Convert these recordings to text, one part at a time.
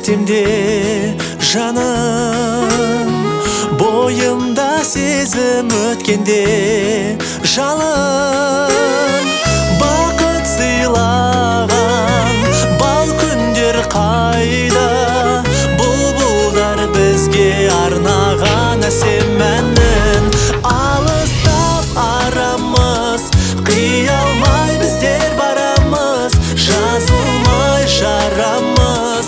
көктемде жаным, бойымда сезім өткенде жалын. Бақыт сыйлаған бал күндер қайда, бұлбұлдар бізге арнаған әсем әнін. Алыстап арамыз, қия алмай біздер барамыз, жазылмай жарамыз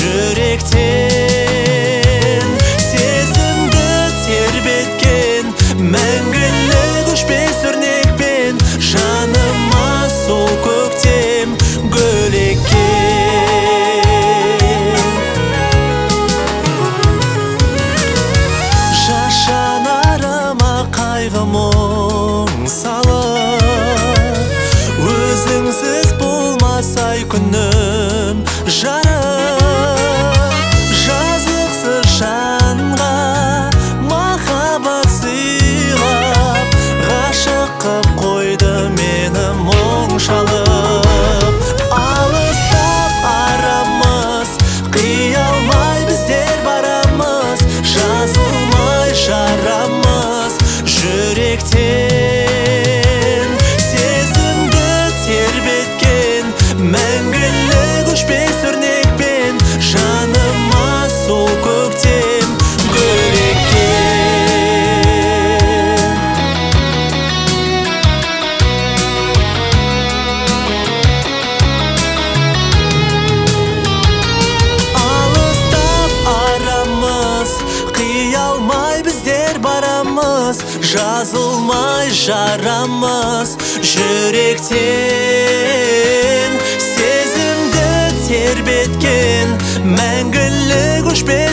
жүректен. Сезімді тербеткен мәңгілік өшпес өрнекпен, жаныма сол көктем гүл еккен. Жас жанарыма қайғы мұң салып, өзіңсіз болмасай күнім жарық. Жазықсыз жанға махаббат сыйлап, ғашық қып қойды мені мұң шалып. Алыстап арамыз, қия алмай біздер барамыз, жазылмай жарамыз жүректен. Сезімді тербеткен мәңгілік өшпес өрнекпен, жаныма сол көктем гүл еккен. Алыстап арамыз, қия алмай біздер барамыз, жазылмай жарамыз жүректен. Сезімді тербеткен мәңгілік өшпес